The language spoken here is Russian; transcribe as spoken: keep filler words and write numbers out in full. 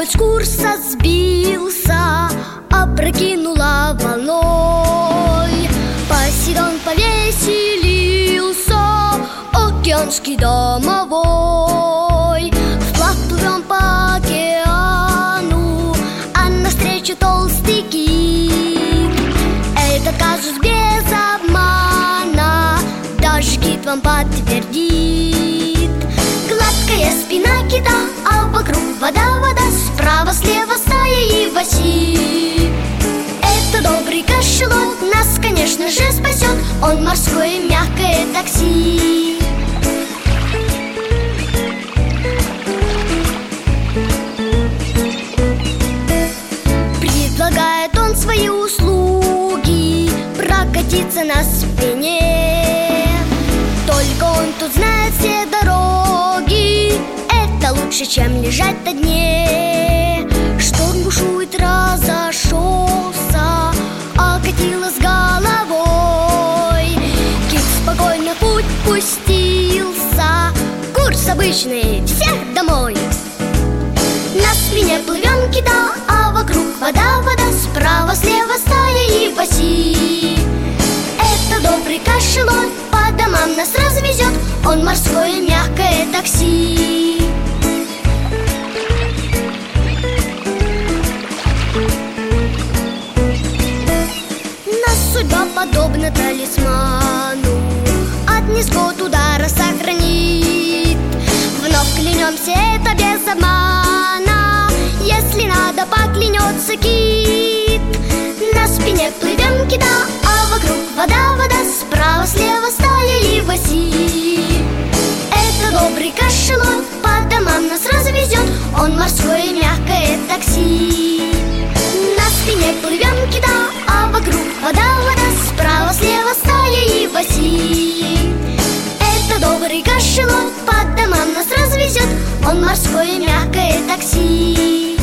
Корабль с курса сбился, опрокинула волной. Посейдон повеселился, океанский домовой. Вплавь плывем по океану, а навстречу толстый кит. Этот казус без обмана даже кит вам подтвердит. Гладкая спина кита, а вокруг вода, вода. Справа, слева стая и василь. Это добрый кашалот нас, конечно же, спасет. Он морское мягкое такси. Предлагает он свои услуги, прокатиться на спине. Только он тут знает все дороги, это лучше, чем лежать на дне. Шторм бушует, разошелся, окатило с головой. Кит спокойно в путь пустился, курс обычный, всех домой. На спине плывем кита, а вокруг вода, вода. Справа, слева стая и василь. Это добрый кашалот по домам нас развезет. Он морское мягкое такси. Нас судьба подобна талисману, от невзгод удара сохранит. Вновь клянемся, это без обмана, если надо, поклянется кит. На спине плывем кита, а вокруг вода, вода. Справа, слева стая и василь. Это добрый кашалот по домам нас развезет. Он морское мягкое такси. На спине плывем кита, а вокруг вода, вода. Справа, слева стая и василь. Это добрый кашалот по домам нас развезет. Он морское мягкое такси.